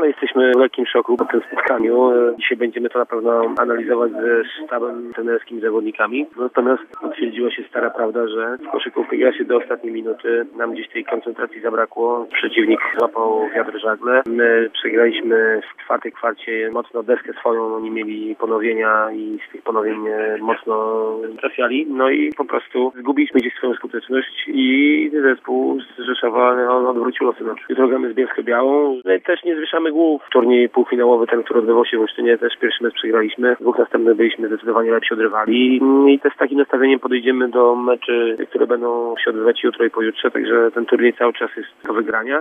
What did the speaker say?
jesteśmy w lekkim szoku po tym spotkaniu. Dzisiaj będziemy to na pewno analizować ze sztabem trenerskim, zawodnikami. Natomiast potwierdziła się stara prawda, że w koszykówkę gra się do ostatniej minuty. Nam gdzieś tej koncentracji zabrakło. Przeciwnik złapał wiatr żagle. My przegraliśmy w czwartej kwarcie mocno deskę swoją. Oni mieli ponowienia i z tych ponowień mocno trafiali. No i po prostu zgubiliśmy gdzieś swoją skuteczność i zespół z Rzeszowa odwrócił losy. Jutro gramy z Bielsko-Białą. My też nie zwieszamy głów. Turniej półfinałowy, ten, który odbywał się w Olsztynie, też pierwszy mecz przegraliśmy. W dwóch następnych byliśmy zdecydowanie lepsi od rywali i też z takim nastawieniem podejdziemy do meczy, które będą się odbywać jutro i pojutrze, także ten turniej cały czas jest do wygrania.